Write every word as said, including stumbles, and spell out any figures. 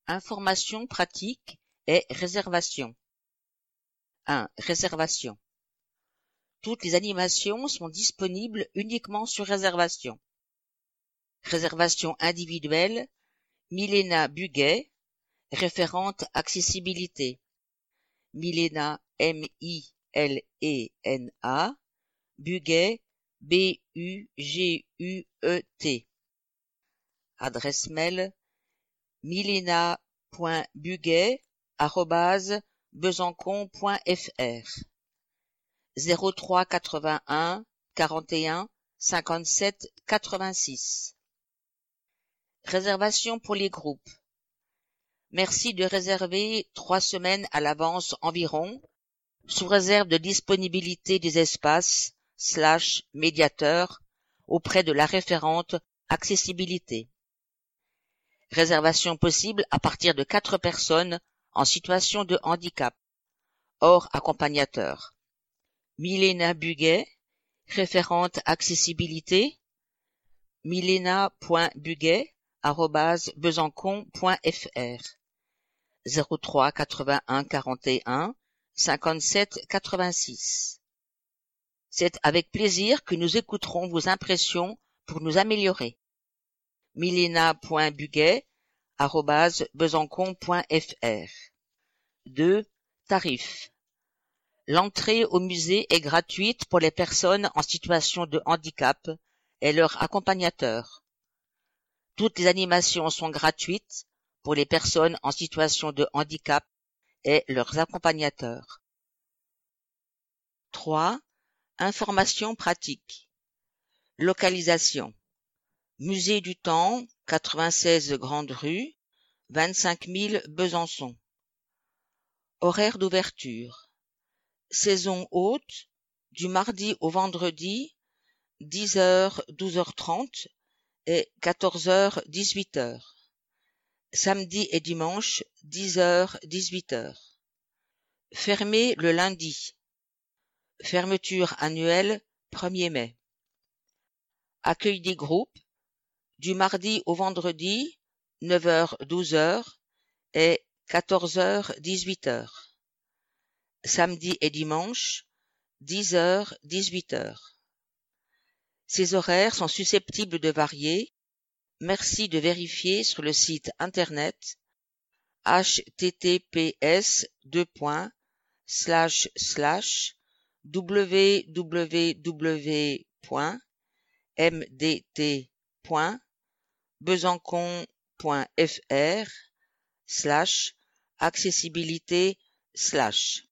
Informations pratiques et réservation. un. Réservation. Toutes les animations sont disponibles uniquement sur réservation. Réservation individuelle, Milena Buguet, référente accessibilité. Milena, M I L E N A, Buguet, B U G U E T. Adresse mail, milena.buguet arobase besançon point f r. zéro trois quatre-vingt-un quarante et un cinquante-sept quatre-vingt-six. Réservation pour les groupes. Merci de réserver trois semaines à l'avance environ, sous réserve de disponibilité des espaces slash médiateurs auprès de la référente accessibilité. Réservation possible à partir de quatre personnes en situation de handicap, hors accompagnateur. Milena Buguet, référente accessibilité, milena.buguet arobase besançon point f r. zéro trois quatre-vingt-un quarante et un cinquante-sept quatre-vingt-six. C'est avec plaisir que nous écouterons vos impressions pour nous améliorer. milena.buguet arobase besançon point f r. deux. Tarifs. L'entrée au musée est gratuite pour les personnes en situation de handicap et leurs accompagnateurs. Toutes les animations sont gratuites pour les personnes en situation de handicap et leurs accompagnateurs. trois. Informations pratiques. Localisation. Musée du Temps, quatre-vingt-seize Grande Rue, vingt-cinq mille Besançon. Horaire d'ouverture. Saison haute, du mardi au vendredi, dix heures douze heures trente et quatorze heures dix-huit heures. Samedi et dimanche, dix heures dix-huit heures. Fermé le lundi. Fermeture annuelle, premier mai. Accueil des groupes, du mardi au vendredi, neuf heures douze heures et quatorze heures dix-huit heures. Samedi et dimanche, dix heures dix-huit heures. Ces horaires sont susceptibles de varier. Merci de vérifier sur le site internet h t t p s deux points slash slash w w w point m d t point besançon point f r slash accessibilité slash